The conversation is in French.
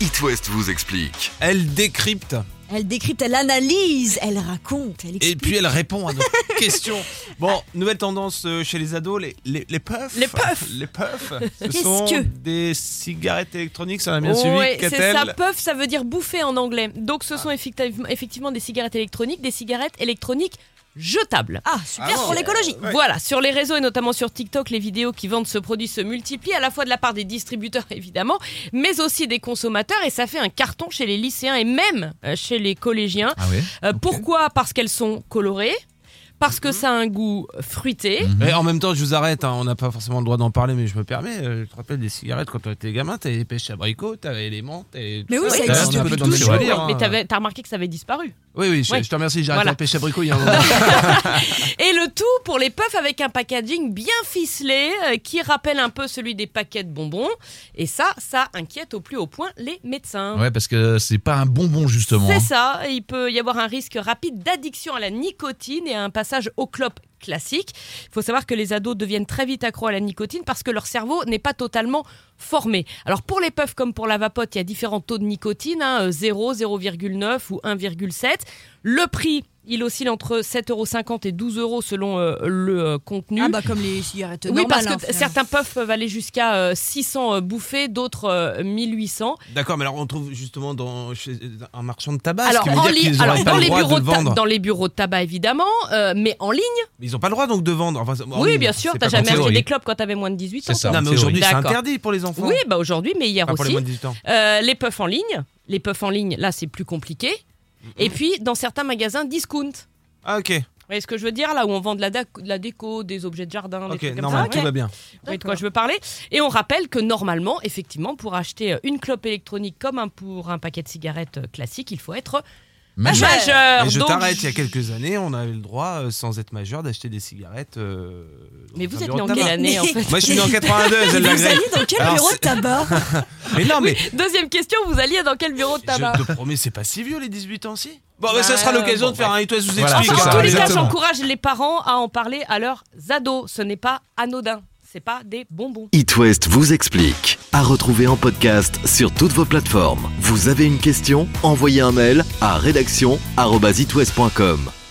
It West vous explique. Elle décrypte. Elle décrypte, elle analyse, elle raconte, elle explique. Et puis elle répond à nos questions. Bon, nouvelle tendance chez les ados, les puffs. Les puffs. Les puffs. Ce Qu'est-ce sont que des cigarettes électroniques, ça a bien suivi. Ouais, c'est Qu'a-t-elle ça, puff, ça veut dire bouffer en anglais. Donc ce sont effectivement des cigarettes électroniques jetables. Ah, super Ah bon, pour l'écologie. ouais. Voilà, sur les réseaux et notamment sur TikTok, les vidéos qui vendent ce produit se multiplient, à la fois de la part des distributeurs évidemment, mais aussi des consommateurs, et ça fait un carton chez les lycéens et même chez les collégiens. Ah oui. Pourquoi ? Parce qu'elles sont colorées, parce que ça a un goût fruité. Mais en même temps, je vous arrête, on n'a pas forcément le droit d'en parler, mais je me permets. Je te rappelle des cigarettes quand on était gamin, t'avais les pêches abricots, t'avais les menthes. Mais oui, ça T'as existe un peu depuis dans le toujours. délire, hein. Mais t'as remarqué que ça avait disparu. Oui, Ouais. je te remercie, j'ai arrêté Voilà. la pêche abricot il y a un moment. Et le tout pour les puffs avec un packaging bien ficelé qui rappelle un peu celui des paquets de bonbons. Et ça inquiète au plus haut point les médecins. Ouais, parce que c'est pas un bonbon justement. C'est ça, il peut y avoir un risque rapide d'addiction à la nicotine et à un passage au clope classique. Il faut savoir que les ados deviennent très vite accros à la nicotine parce que leur cerveau n'est pas totalement formé. Alors pour les puffs comme pour la vapote, il y a différents taux de nicotine, 0, 0,9 ou 1,7. Le prix, il oscille entre 7,50 € et 12 € selon le contenu. Ah bah comme les cigarettes Oui, normales. parce que certains puffs peuvent aller jusqu'à 600 bouffées, d'autres 1800. D'accord, mais alors on trouve justement chez un marchand de tabac. Alors, ce qui veut dire qu'ils n'auraient pas le droit de le vendre. dans les bureaux de tabac évidemment, mais en ligne. Mais ils n'ont pas le droit donc de vendre. Enfin, Oui, bien sûr, t'as jamais acheté des clopes quand t'avais moins de 18 ans. C'est ça. Non, en mais théorie. aujourd'hui c'est D'accord. interdit pour les enfants. Oui, bah aujourd'hui, mais hier Enfin, pour les aussi. moins de 18 ans. Les puffs en ligne. Les puffs en ligne, là, c'est plus compliqué. Et puis, dans certains magasins discount. Ah, ok. Vous voyez ce que je veux dire, là où on vend de la déco, des objets de jardin, des Ok, trucs comme normal, ça. tout va bien. Vous voyez de quoi je veux parler. Et on rappelle que normalement, effectivement, pour acheter une clope électronique comme pour un paquet de cigarettes classique, il faut être majeur. Et je Donc, t'arrête, il y a quelques années, on avait le droit, sans être majeur, d'acheter des cigarettes. Mais dans vous un êtes bureau né en de quelle tabac. année en fait Moi je suis né en 82, Vous elle alliez dans quel Alors, bureau de c'est- tabac? Mais non, mais Deuxième question, vous alliez dans quel bureau de tabac? je te promets, c'est pas si vieux les 18 ans si. Bon, bah, ça sera l'occasion de faire un It West vous Voilà, explique. c'est En ça, tous les cas, exactement. j'encourage les parents à en parler à leurs ados. Ce n'est pas anodin. C'est pas des bonbons. It West vous explique. À retrouver en podcast sur toutes vos plateformes. Vous avez une question ? Envoyez un mail à rédaction@itwest.com.